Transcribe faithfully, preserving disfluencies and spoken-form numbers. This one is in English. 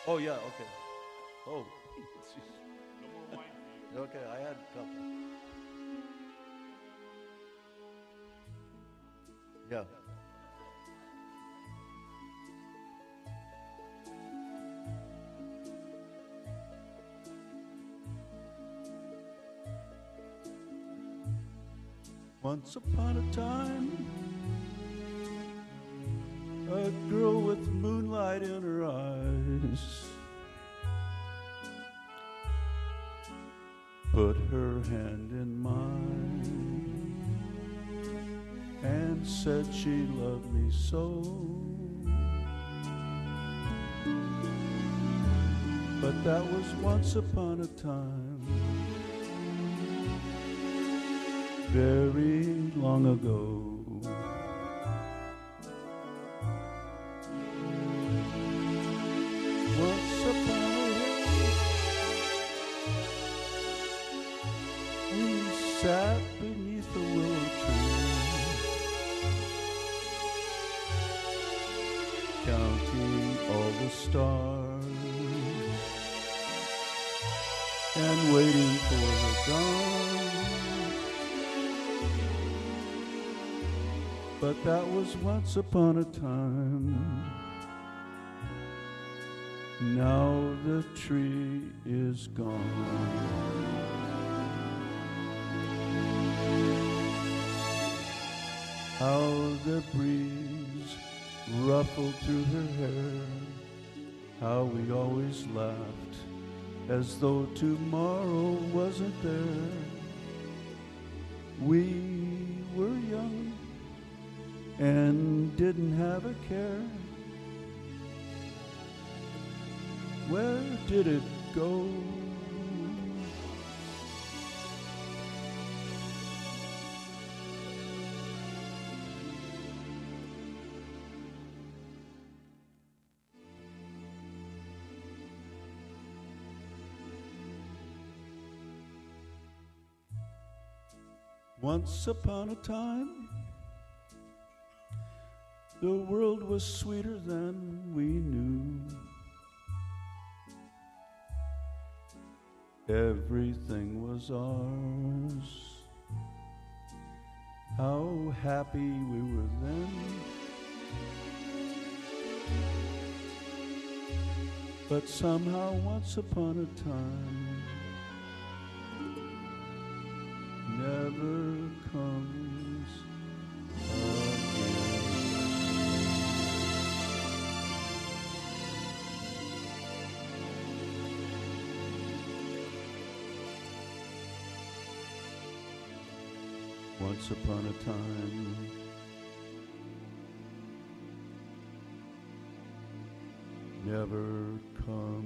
Oh yeah, okay. Oh, No more wine for you. okay. I had a couple. Yeah. Once upon a time, a girl with moonlight in her eyes put her hand in mine and said she loved me so. But that was once upon a time, very long ago. Once upon a day, we sat beneath a willow tree, counting all the stars and waiting for the dawn. But that was once upon a time. Now the tree is gone. How the breeze ruffled through her hair, how we always laughed as though tomorrow wasn't there. We were young and didn't have a care. Where did it go? Once upon a time, the world was sweeter than we knew. Everything was ours. How happy we were then. But somehow once upon a time never comes again. Once upon a time, never comes